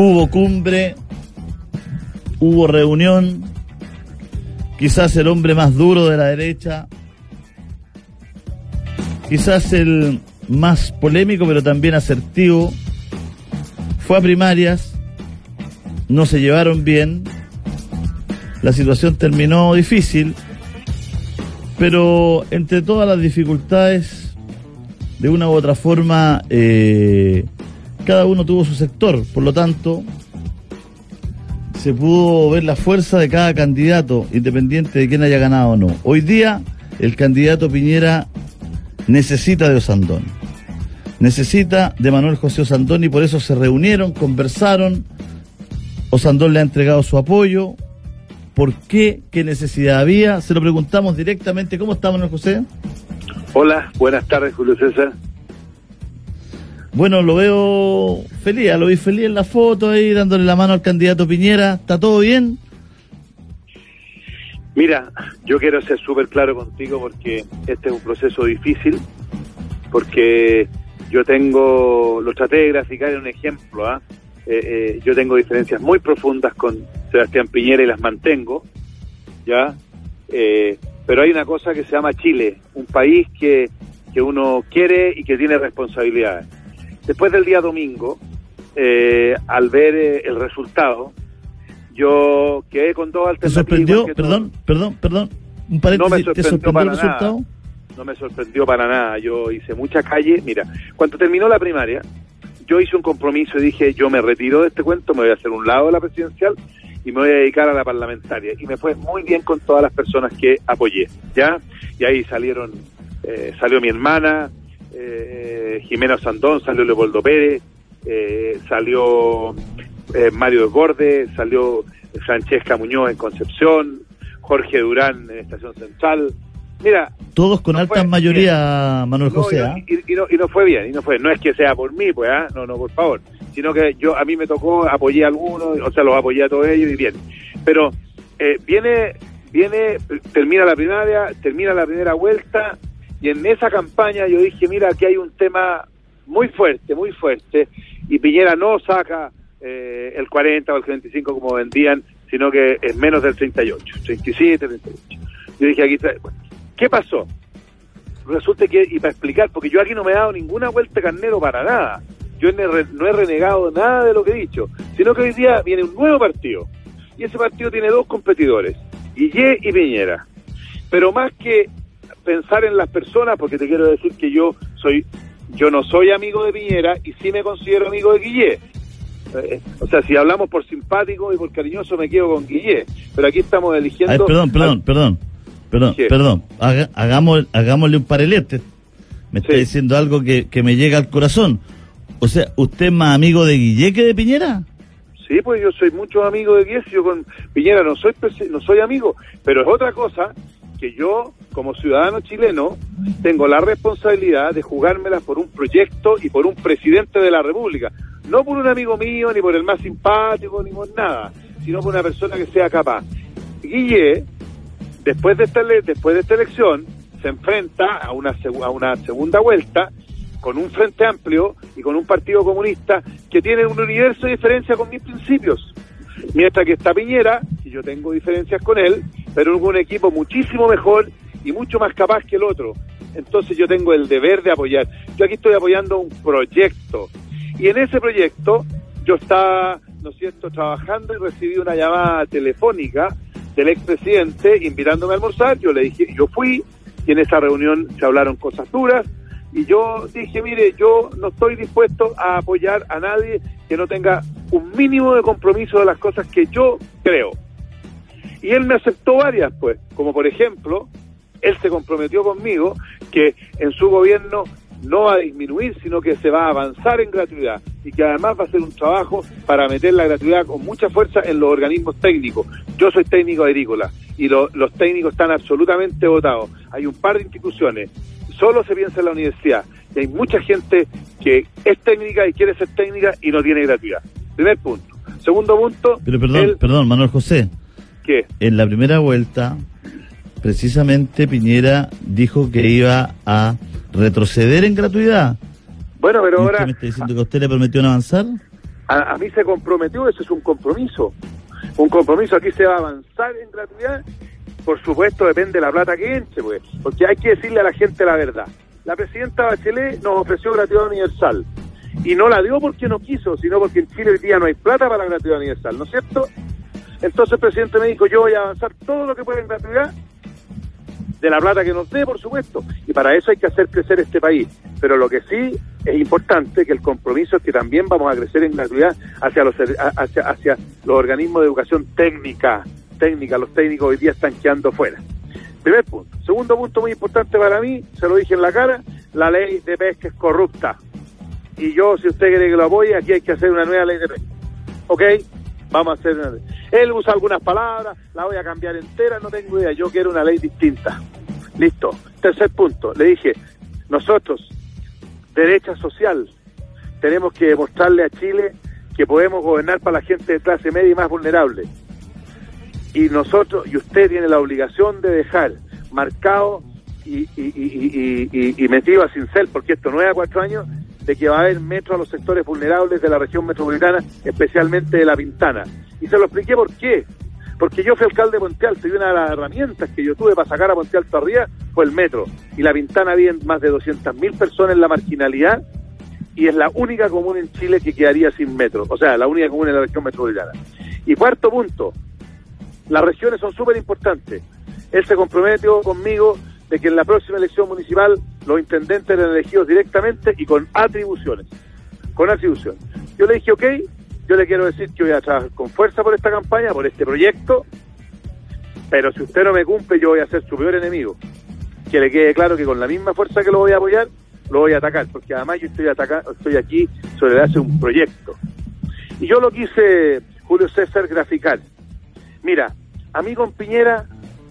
Hubo cumbre, hubo reunión, quizás el hombre más duro de la derecha, quizás el más polémico pero también asertivo, fue a primarias, no se llevaron bien, la situación terminó difícil, pero entre todas las dificultades, de una u otra forma, cada uno tuvo su sector, por lo tanto, se pudo ver la fuerza de cada candidato, independiente de quién haya ganado o no. Hoy día, el candidato Piñera necesita de Osandón, necesita de Manuel José Osandón, y por eso se reunieron, conversaron. Osandón le ha entregado su apoyo. ¿Por qué? ¿Qué necesidad había? Se lo preguntamos directamente. ¿Cómo está, Manuel José? Hola, buenas tardes, Julio César. Bueno, lo veo feliz, lo vi feliz en la foto ahí, dándole la mano al candidato Piñera. ¿Está todo bien? Mira, yo quiero ser súper claro contigo porque este es un proceso difícil, porque yo lo traté de graficar en un ejemplo, yo tengo diferencias muy profundas con Sebastián Piñera y las mantengo, ¿ya? Pero hay una cosa que se llama Chile, un país que uno quiere y que tiene responsabilidades. Después del día domingo, al ver el resultado, yo quedé con dos alternativas. ¿Te sorprendió? Perdón, un paréntesis, ¿te sorprendió el resultado? No me sorprendió para nada, yo hice mucha calle. Mira, cuando terminó la primaria, yo hice un compromiso y dije, yo me retiro de este cuento, me voy a hacer un lado de la presidencial y me voy a dedicar a la parlamentaria. Y me fue muy bien con todas las personas que apoyé, ¿ya? Y ahí salió mi hermana, Jimena Osandón, salió Leopoldo Pérez, salió Mario Desbordes, salió Francesca Muñoz en Concepción, Jorge Durán en Estación Central. Mira, todos con alta mayoría, Manuel José. Y no fue bien, no es que sea por mí, pues, no, por favor, sino que a mí me tocó, apoyé a algunos, o sea, los apoyé a todos ellos y bien. Pero termina la primaria, termina la primera vuelta, y en esa campaña yo dije, mira, aquí hay un tema muy fuerte, y Piñera no saca el 40 o el 25 como vendían, sino que es menos del 38, 37, 38. Yo dije, aquí está. Bueno, ¿qué pasó? Resulta que, y para explicar, porque yo aquí no me he dado ninguna vuelta carnero para nada, yo no he renegado nada de lo que he dicho, sino que hoy día viene un nuevo partido, y ese partido tiene dos competidores, Guillé y Piñera. Pero más que pensar en las personas, porque te quiero decir que yo no soy amigo de Piñera y sí me considero amigo de Guillé. O sea, si hablamos por simpático y por cariñoso, me quedo con Guillé, pero aquí estamos eligiendo... Perdón, hagámosle un paralelo. Me está diciendo algo que me llega al corazón. O sea, ¿usted es más amigo de Guillé que de Piñera? Sí, pues yo soy mucho amigo de Guillé, yo con Piñera no soy amigo, pero es otra cosa que yo, como ciudadano chileno, tengo la responsabilidad de jugármela por un proyecto y por un presidente de la República. No por un amigo mío, ni por el más simpático, ni por nada, sino por una persona que sea capaz. Guillé, después de esta elección, se enfrenta a una segunda vuelta con un Frente Amplio y con un Partido Comunista que tiene un universo de diferencia con mis principios. Mientras que está Piñera, y yo tengo diferencias con él, pero con un equipo muchísimo mejor y mucho más capaz que el otro. Entonces yo tengo el deber de apoyar. Yo aquí estoy apoyando un proyecto. Y en ese proyecto yo estaba, ¿no es cierto?, trabajando y recibí una llamada telefónica del expresidente invitándome a almorzar. Yo le dije, yo fui, y en esa reunión se hablaron cosas duras, y yo dije, mire, yo no estoy dispuesto a apoyar a nadie que no tenga un mínimo de compromiso de las cosas que yo creo. Y él me aceptó varias, pues, como por ejemplo, él se comprometió conmigo que en su gobierno no va a disminuir, sino que se va a avanzar en gratuidad, y que además va a hacer un trabajo para meter la gratuidad con mucha fuerza en los organismos técnicos. Yo soy técnico agrícola, y los técnicos están absolutamente votados. Hay un par de instituciones, solo se piensa en la universidad, y hay mucha gente que es técnica y quiere ser técnica y no tiene gratuidad. Primer punto. Segundo punto... Pero perdón, Manuel José. ¿Qué? En la primera vuelta, precisamente Piñera dijo que iba a retroceder en gratuidad. Bueno, pero ahora... ¿Usted me está diciendo que a usted le prometió no avanzar? a mí se comprometió, eso es un compromiso. Un compromiso, aquí se va a avanzar en gratuidad. Por supuesto, depende de la plata que entre, pues, porque hay que decirle a la gente la verdad. La presidenta Bachelet nos ofreció gratuidad universal y no la dio porque no quiso, sino porque en Chile hoy día no hay plata para la gratuidad universal, ¿no es cierto? Entonces el presidente me dijo, yo voy a avanzar todo lo que pueda en gratuidad, de la plata que nos dé, por supuesto, y para eso hay que hacer crecer este país. Pero lo que sí es importante, que el compromiso es que también vamos a crecer en gratuidad hacia los organismos de educación técnica. Los técnicos hoy día están quedando fuera. Primer punto. Segundo punto muy importante para mí, se lo dije en la cara, la ley de pesca es corrupta. Y yo, si usted quiere que lo apoye, aquí hay que hacer una nueva ley de pesca. ¿Ok? Vamos a hacer una ley. Él usa algunas palabras, la voy a cambiar entera, no tengo idea, yo quiero una ley distinta. Listo. Tercer punto, le dije, nosotros, derecha social, tenemos que demostrarle a Chile que podemos gobernar para la gente de clase media y más vulnerable. Y nosotros, y usted tiene la obligación de dejar marcado y metido a cincel, porque esto no es a 4 años, de que va a haber metro a los sectores vulnerables de la región metropolitana, especialmente de La Pintana. Y se lo expliqué por qué. Porque yo fui alcalde de Puente Alto y una de las herramientas que yo tuve para sacar a Puente Alto arriba fue el metro. Y La Pintana viven más de 200.000 personas en la marginalidad y es la única comuna en Chile que quedaría sin metro. O sea, la única comuna en la región metropolitana. Y cuarto punto, las regiones son súper importantes. Él se comprometió conmigo de que en la próxima elección municipal los intendentes eran elegidos directamente y con atribuciones. Con atribuciones. Yo le dije, ok, yo le quiero decir que voy a trabajar con fuerza por esta campaña, por este proyecto, pero si usted no me cumple, yo voy a ser su peor enemigo. Que le quede claro que con la misma fuerza que lo voy a apoyar, lo voy a atacar, porque además yo estoy aquí sobre la base de un proyecto. Y yo lo quise, Julio César, graficar. Mira, a mí con Piñera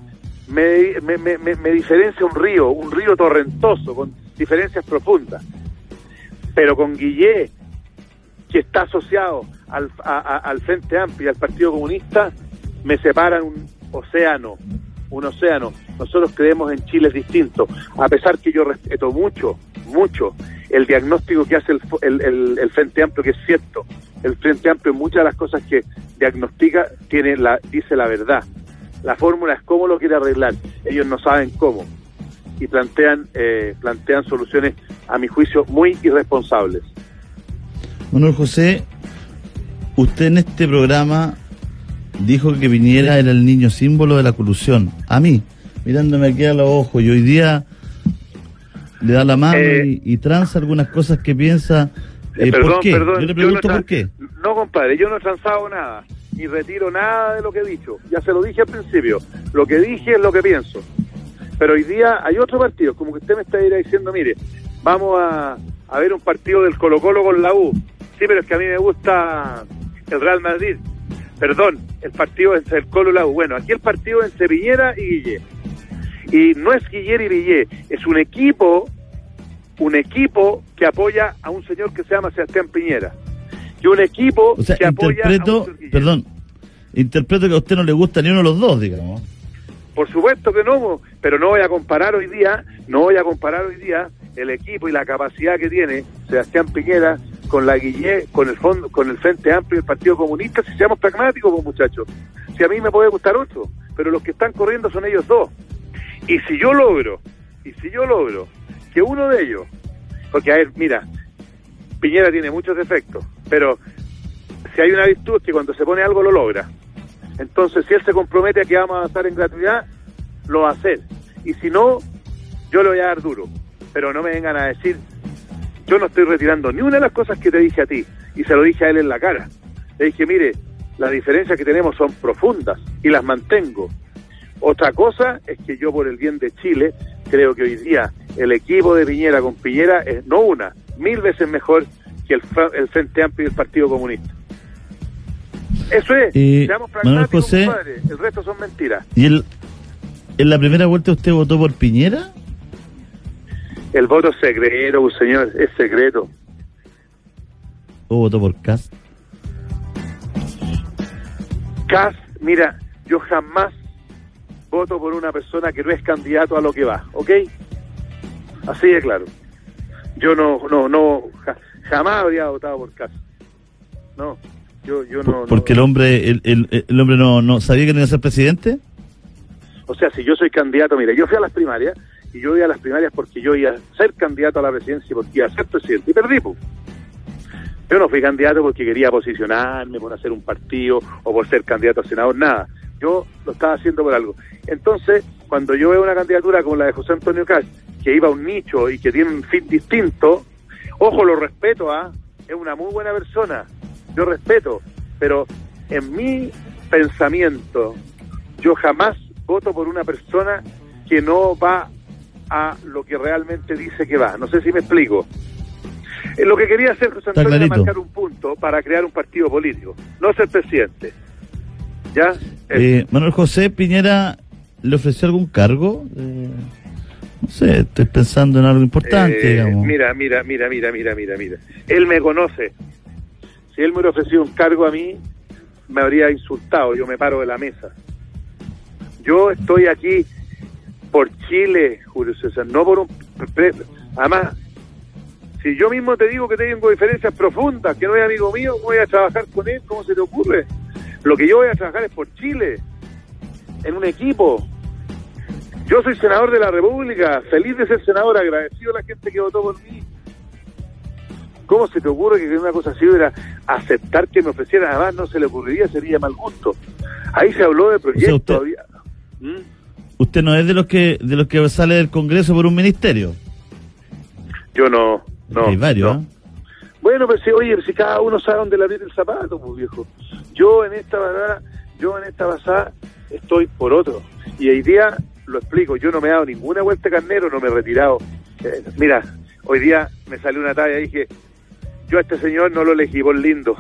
me diferencia un río torrentoso, con diferencias profundas. Pero con Guillé, que está asociado al Frente Amplio y al Partido Comunista, me separan un océano. Nosotros creemos en Chile distinto, a pesar que yo respeto mucho el diagnóstico que hace el Frente Amplio, que es cierto. El Frente Amplio en muchas de las cosas que diagnostica dice la verdad. La fórmula es cómo lo quiere arreglar. Ellos no saben cómo. Y plantean soluciones, a mi juicio, muy irresponsables. Manuel José, usted en este programa dijo que Piñera era el niño símbolo de la colusión. A mí, mirándome aquí a los ojos, y hoy día le da la mano y tranza algunas cosas que piensa. ¿Por qué? Yo le pregunto por qué. No, compadre, yo no he transado nada, ni retiro nada de lo que he dicho. Ya se lo dije al principio. Lo que dije es lo que pienso. Pero hoy día hay otro partido, como que usted me está diciendo, mire, vamos a ver un partido del Colo-Colo con la U. Sí, pero es que a mí me gusta el Real Madrid. Perdón, el partido entre el Colo y la U. Bueno, aquí el partido entre Piñera y Guillé. Y no es Guillé y Guillé, es un equipo que apoya a un señor que se llama Sebastián Piñera. Y un equipo que apoya interpreto que a usted no le gusta ni uno de los dos, digamos. Por supuesto que no, pero no voy a comparar hoy día el equipo y la capacidad que tiene Sebastián Piñera con la Guillé, con el Frente Amplio y el Partido Comunista, si seamos pragmáticos, pues, muchachos. Si a mí me puede gustar otro, pero los que están corriendo son ellos dos. Y si yo logro que uno de ellos, porque a ver, mira, Piñera tiene muchos defectos, pero si hay una virtud es que cuando se pone algo lo logra. Entonces, si él se compromete a que vamos a avanzar en gratuidad, lo va a hacer. Y si no, yo le voy a dar duro. Pero no me vengan a decir, yo no estoy retirando ni una de las cosas que te dije a ti, y se lo dije a él en la cara. Le dije, mire, las diferencias que tenemos son profundas y las mantengo. Otra cosa es que yo, por el bien de Chile, creo que hoy día el equipo de Piñera con Piñera es no una, 1000 veces mejor que el Frente Amplio y el Partido Comunista. Eso es, seamos pragmáticos, José, compadre, el resto son mentiras. ¿Y en la primera vuelta usted votó por Piñera? El voto es secreto, señor, es secreto. ¿O votó por Kast? Kast, mira, yo jamás voto por una persona que no es candidato a lo que va, ¿ok? Así de claro. Yo jamás habría votado por Kast. Yo no. Porque el hombre no sabía que no iba a ser presidente. O sea, si yo soy candidato, mira, yo fui a las primarias, y yo iba a las primarias porque yo iba a ser candidato a la presidencia y porque iba a ser presidente, y perdí, pues. Yo no fui candidato porque quería posicionarme, por hacer un partido, o por ser candidato a senador, nada. Yo lo estaba haciendo por algo. Entonces, cuando yo veo una candidatura como la de José Antonio Caz, que iba a un nicho y que tiene un fin distinto, ojo, lo respeto, es una muy buena persona, yo respeto, pero en mi pensamiento, yo jamás voto por una persona que no va a lo que realmente dice que va. No sé si me explico. Lo que quería hacer José Antonio era marcar un punto para crear un partido político, no ser presidente. ¿Ya? Manuel José Piñera le ofreció algún cargo. No sé, estoy pensando en algo importante, digamos. Mira. Él me conoce. Si él me hubiera ofrecido un cargo a mí, me habría insultado. Yo me paro de la mesa. Yo estoy aquí por Chile, Julio César, no por un... Además, si yo mismo te digo que tengo diferencias profundas, que no es amigo mío, ¿cómo voy a trabajar con él? ¿Cómo se te ocurre? Lo que yo voy a trabajar es por Chile, en un equipo. Yo soy senador de la República, feliz de ser senador, agradecido a la gente que votó por mí. ¿Cómo se te ocurre que una cosa así era aceptar que me ofrecieran? Además no se le ocurriría, sería mal gusto. Ahí se habló de proyectos. O sea, usted no es de los que sale del Congreso por un ministerio. Yo no. Hay varios, no. Bueno, pues si cada uno sabe dónde le aprieta el zapato, pues viejo. Yo en esta basada estoy por otro. Y hoy día, lo explico, yo no me he dado ninguna vuelta de carnero, no me he retirado. Mira, hoy día me salió una talla y dije, yo a este señor no lo elegí por lindo.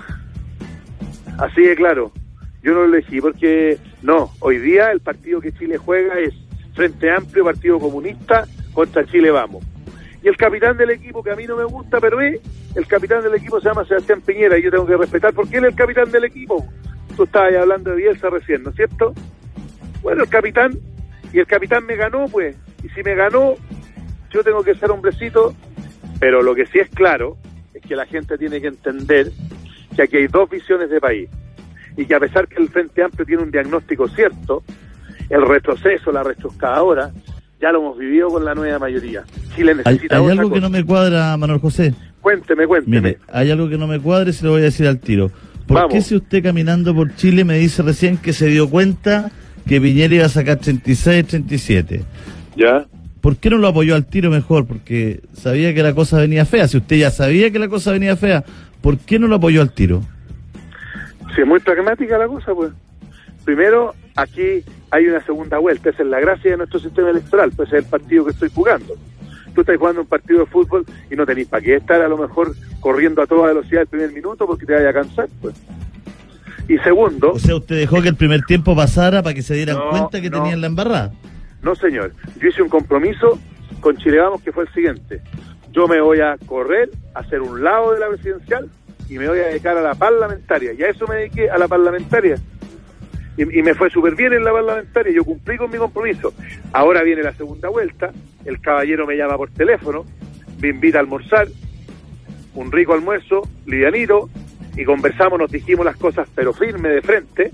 Así de claro. Yo no lo elegí porque, no, hoy día el partido que Chile juega es Frente Amplio, Partido Comunista, contra Chile Vamos. Y el capitán del equipo, que a mí no me gusta, pero el capitán del equipo se llama Sebastián Piñera, y yo tengo que respetar, porque él es el capitán del equipo. Tú estabas hablando de Bielsa recién, ¿no es cierto? Bueno, el capitán me ganó, pues, y si me ganó, yo tengo que ser hombrecito, pero lo que sí es claro, es que la gente tiene que entender que aquí hay dos visiones de país, y que a pesar que el Frente Amplio tiene un diagnóstico cierto, el retroceso, la retroscadora, ya lo hemos vivido con la nueva mayoría. Chile necesita hay algo que no me cuadra, Manuel José. Cuénteme. Mire, hay algo que no me cuadra y se lo voy a decir al tiro. ¿Por qué si usted caminando por Chile me dice recién que se dio cuenta que Piñera iba a sacar 36, 37? ¿Ya? ¿Por qué no lo apoyó al tiro mejor? Porque sabía que la cosa venía fea. Si usted ya sabía que la cosa venía fea, ¿por qué no lo apoyó al tiro? Si es muy pragmática la cosa, pues. Primero, aquí hay una segunda vuelta, esa es la gracia de nuestro sistema electoral, pues es el partido que estoy jugando. Tú estás jugando un partido de fútbol y no tenés para qué estar a lo mejor corriendo a toda velocidad el primer minuto porque te vaya a cansar, pues. Y segundo... O sea, usted dejó que el primer tiempo pasara para que se dieran cuenta que tenían la embarrada. No, señor. Yo hice un compromiso con Chile Vamos que fue el siguiente. Yo me voy a correr, a hacer un lado de la presidencial y me voy a dedicar a la parlamentaria. Y a eso me dediqué, a la parlamentaria. Y me fue súper bien en la parlamentaria, yo cumplí con mi compromiso. Ahora viene la segunda vuelta, el caballero me llama por teléfono, me invita a almorzar, un rico almuerzo, livianito, y conversamos, nos dijimos las cosas pero firme de frente,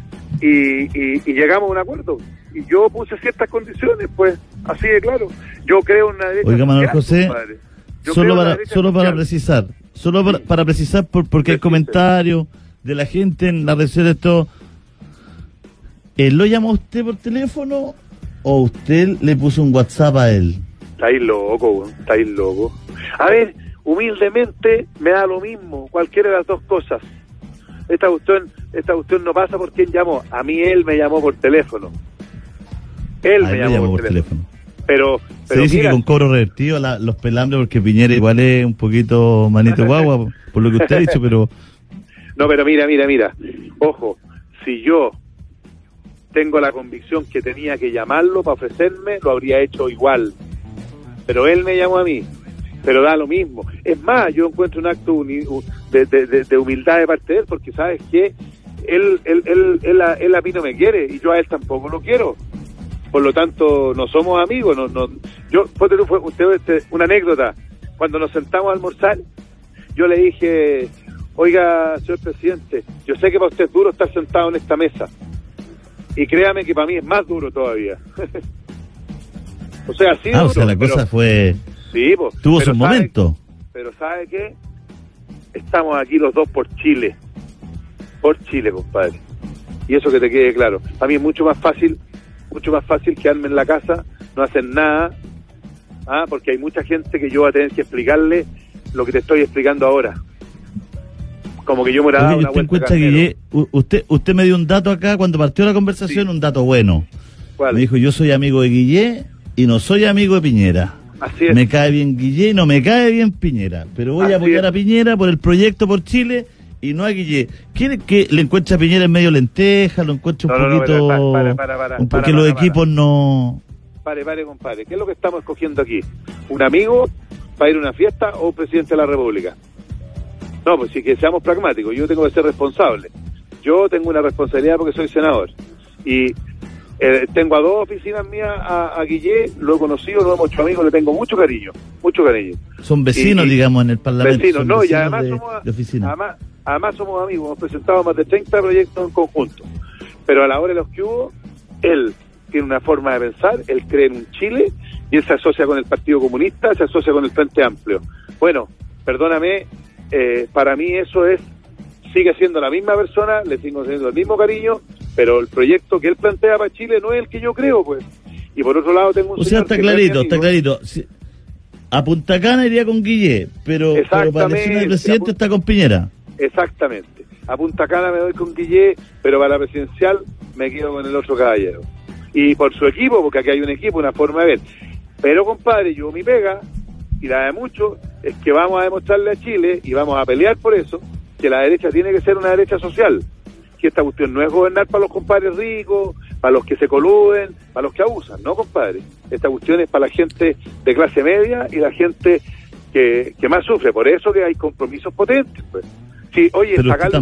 y llegamos a un acuerdo. Y yo puse ciertas condiciones, pues, así de claro. Yo creo en una derecha... Oiga, Manuel José, solo para precisar, porque hay comentarios de la gente en las redes sociales, todo... ¿Lo llamó usted por teléfono o usted le puso un WhatsApp a él? Estáis loco. A ver, humildemente me da lo mismo, cualquiera de las dos cosas. Esta cuestión no pasa por quien llamó. A mí él me llamó por teléfono. Él me llamó por teléfono. Pero se dice que con cobro revertido los pelambres, porque Piñera igual es un poquito manito guagua, por lo que usted ha dicho, pero... No, pero mira. Ojo, si yo tengo la convicción que tenía que llamarlo para ofrecerme, lo habría hecho igual. Pero él me llamó a mí. Pero da lo mismo. Es más, yo encuentro un acto de humildad de parte de él, porque sabes que él a mí no me quiere y yo a él tampoco lo quiero. Por lo tanto, no somos amigos. Yo, una anécdota. Cuando nos sentamos a almorzar, yo le dije, Oiga, señor presidente, yo sé que para usted es duro estar sentado en esta mesa. Y créame que para mí es más duro todavía. O sea, sí. O sea, la cosa fue... Sí, pues, tuvo su momento. Pero ¿sabe qué? Estamos aquí los dos por Chile. Por Chile, compadre. Y eso que te quede claro. Para mí es mucho más fácil quedarme en la casa, no hacer nada, porque hay mucha gente que yo voy a tener que explicarle lo que te estoy explicando ahora. Como que yo me dado una vuelta. Usted me dio un dato acá cuando partió la conversación, sí. Un dato bueno. ¿Cuál? Me dijo, yo soy amigo de Guillé y no soy amigo de Piñera. Así es. Me cae bien Guillé y no me cae bien Piñera. Pero voy a apoyar a Piñera por el proyecto por Chile y no a Guillé. ¿Quiere que le encuentre a Piñera en medio lenteja? Lo encuentre un poquito... Porque los equipos no... Pare, compadre. ¿Qué es lo que estamos escogiendo aquí? ¿Un amigo para ir a una fiesta o un presidente de la República? No, pues sí, que seamos pragmáticos. Yo tengo que ser responsable. Yo tengo una responsabilidad porque soy senador. Y tengo a 2 oficinas mías a Guillé, lo he conocido, lo hemos hecho amigos, le tengo mucho cariño. Son vecinos, digamos, en el Parlamento. Vecinos, no, y además además somos amigos. Hemos presentado más de 30 proyectos en conjunto. Pero a la hora de los que hubo, él tiene una forma de pensar, él cree en un Chile, y él se asocia con el Partido Comunista, se asocia con el Frente Amplio. Bueno, perdóname, para mí eso sigue siendo la misma persona, le sigo teniendo el mismo cariño, pero el proyecto que él plantea para Chile no es el que yo creo, pues. Y por otro lado tengo un... O sea, está clarito. Sí, a Punta Cana iría con Guillé, pero para la elección del presidente está con Piñera. Exactamente. A Punta Cana me doy con Guillé, pero para la presidencial me quedo con el otro caballero. Y por su equipo, porque aquí hay un equipo, una forma de ver. Pero, compadre, yo mi pega, y la de muchos, es que vamos a demostrarle a Chile, y vamos a pelear por eso, que la derecha tiene que ser una derecha social. Que esta cuestión no es gobernar para los compadres ricos, para los que se coluden, para los que abusan, ¿no, compadre? Esta cuestión es para la gente de clase media y la gente que más sufre. Por eso que hay compromisos potentes, pues. Sí, oye, sacarle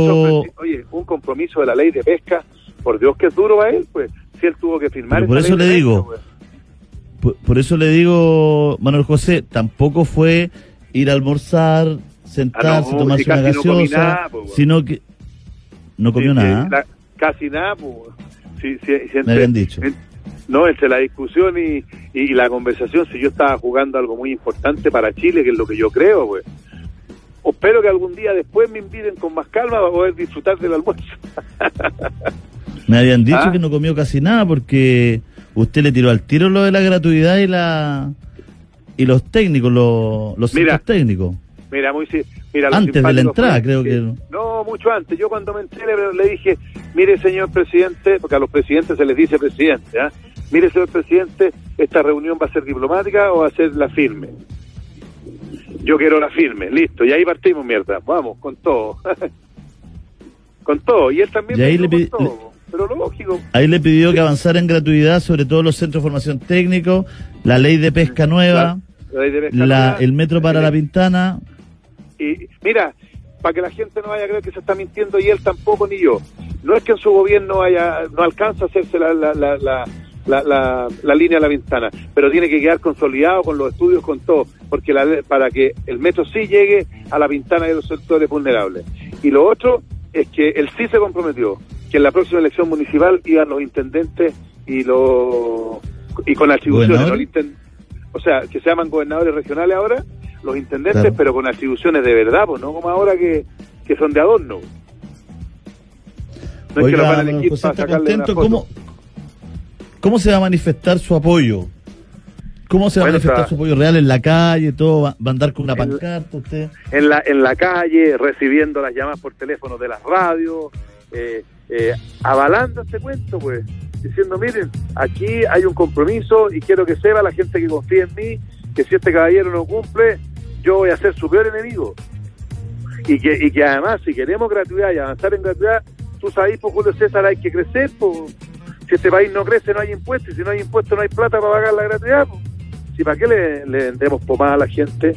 un compromiso de la ley de pesca, por Dios que es duro para él, pues. Si él tuvo que firmar. Por eso le digo, por eso le digo, Manuel José, tampoco fue ir a almorzar, sentarse, tomarse una gaseosa, sino que no comió nada. Casi nada, pues. Me habían dicho. Entre la discusión y la conversación, si yo estaba jugando algo muy importante para Chile, que es lo que yo creo, pues. Espero que algún día después me inviten con más calma para poder disfrutar del almuerzo. Me habían dicho que no comió casi nada porque usted le tiró al tiro lo de la gratuidad y los técnicos, los centros técnicos. Mira, antes de la entrada, creo que... No, mucho antes. Yo cuando me entré le dije, mire, señor presidente, porque a los presidentes se les dice presidente, mire, señor presidente, ¿esta reunión va a ser diplomática o va a ser la firme? Yo quiero la firme, listo, y ahí partimos, mierda, vamos, con todo. Con todo, y él también con todo. Pero lógico. Ahí le pidió que avanzara en gratuidad, sobre todo los centros de formación técnico, la ley de pesca nueva, el metro para La Pintana. Y mira, para que la gente no vaya a creer que se está mintiendo, y él tampoco ni yo. No es que en su gobierno no alcanza a hacerse la línea de La Pintana, pero tiene que quedar consolidado con los estudios, con todo, porque para que el metro sí llegue a La Pintana y a los sectores vulnerables. Y lo otro es que él sí se comprometió que en la próxima elección municipal iban los intendentes y con atribuciones, o sea, que se llaman gobernadores regionales ahora, los intendentes, claro, pero con atribuciones de verdad, pues no como ahora que son de adorno. No Oiga, es que lo van a elegir para sacarle una foto. ¿Cómo se va a manifestar su apoyo? ¿Cómo se va a manifestar su apoyo real en la calle? ¿Todo va a andar con una pancarta usted? En la calle, recibiendo las llamadas por teléfono de las radios, avalando este cuento, pues, diciendo, miren, aquí hay un compromiso y quiero que sepa la gente que confía en mí, que si este caballero no cumple, yo voy a ser su peor enemigo. Y que además, si queremos gratuidad y avanzar en gratuidad, tú sabes, pues, Julio César, hay que crecer, pues. Si este país no crece, no hay impuestos, y si no hay impuestos, no hay plata para pagar la gratuidad, pues. Si para qué le vendemos pomada a la gente.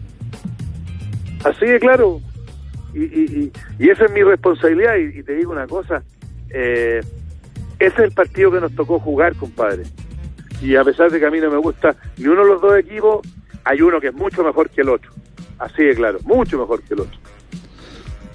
Así de claro. Y esa es mi responsabilidad, y te digo una cosa, ese es el partido que nos tocó jugar, compadre. Y a pesar de que a mí no me gusta ni uno de los dos equipos, hay uno que es mucho mejor que el otro. Así de claro, mucho mejor que el otro.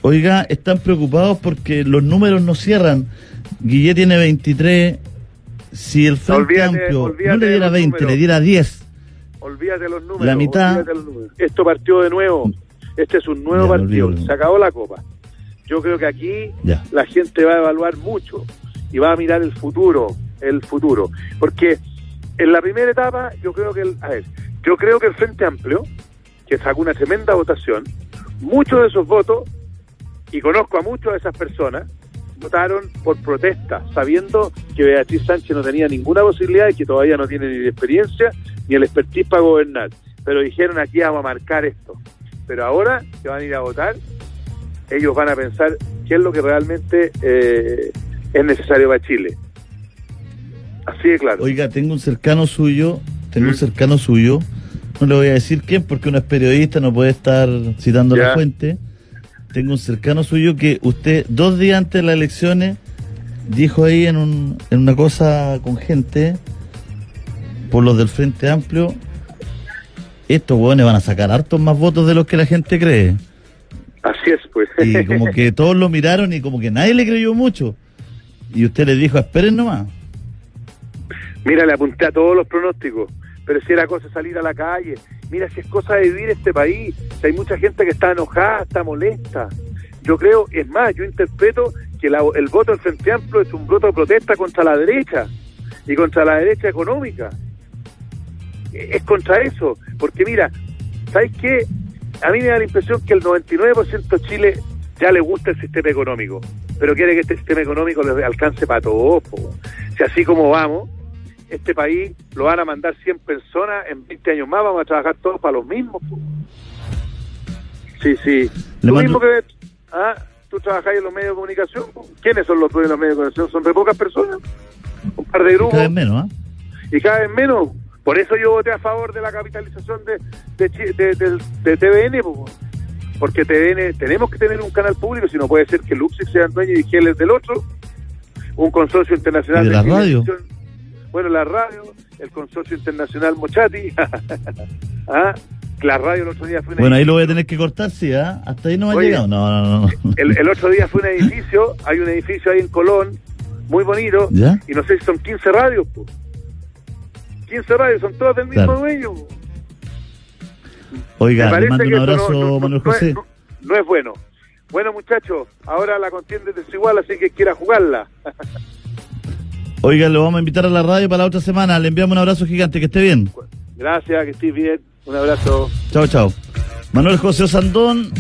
Oiga, están preocupados porque los números no cierran. Guille tiene 23. Si el Frente Amplio no le diera 20, números, le diera 10. Olvídate los números. La mitad. Los números. Esto partió de nuevo. Este es un nuevo partido. Se acabó la copa. Yo creo que aquí la gente va a evaluar mucho y va a mirar el futuro. Porque en la primera etapa, yo creo que el Frente Amplio, que sacó una tremenda votación, muchos de esos votos, y conozco a muchas de esas personas, votaron por protesta, sabiendo que Beatriz Sánchez no tenía ninguna posibilidad y que todavía no tiene ni la experiencia ni el expertise para gobernar. Pero dijeron, aquí vamos a marcar esto. Pero ahora que van a ir a votar, ellos van a pensar qué es lo que realmente es necesario para Chile. Así de claro. Oiga, tengo un cercano suyo, no le voy a decir quién porque uno es periodista, no puede estar citando la fuente. Tengo un cercano suyo que usted 2 días antes de las elecciones dijo ahí en una cosa con gente, por los del Frente Amplio, estos hueones van a sacar hartos más votos de los que la gente cree. Así es, pues. Y como que todos lo miraron y como que nadie le creyó mucho. Y usted les dijo, esperen nomás. Mira, le apunté a todos los pronósticos, pero si era cosa de salir a la calle. Mira, si es cosa de vivir este país, si hay mucha gente que está enojada, está molesta. Yo creo, es más, yo interpreto que el voto del Frente Amplio es un voto de protesta contra la derecha, y contra la derecha económica. Es contra eso, porque mira, ¿sabes qué? A mí me da la impresión que el 99% de Chile ya le gusta el sistema económico, pero quiere que este sistema económico le alcance para todos. Si así como vamos, este país lo van a mandar 100 personas, en 20 años más vamos a trabajar todos para los mismos. Sí. Lo mismo que tú trabajas en los medios de comunicación. ¿Quiénes son los dueños de los medios de comunicación? Son re pocas personas, un par de grupos. Cada vez menos, Y cada vez menos. Por eso yo voté a favor de la capitalización de TVN, porque TVN, tenemos que tener un canal público, si no puede ser que Luxix sea el dueño y Giles del otro, un consorcio internacional de la radio. Bueno, la radio, el consorcio internacional Mochati, la radio el otro día fue ahí lo voy a tener que cortar, sí, hasta ahí no me ha llegado. No. El otro día fue un edificio, hay un edificio ahí en Colón, muy bonito, y no sé si son 15 radios, 15 radios, son todos del mismo dueño. Oiga, le mando un abrazo, Manuel José. No es bueno. Bueno, muchachos, ahora la contienda es desigual, así que quiera jugarla. Oiga, lo vamos a invitar a la radio para la otra semana. Le enviamos un abrazo gigante, que esté bien. Gracias, que estés bien. Un abrazo. Chao. Manuel José Osandón.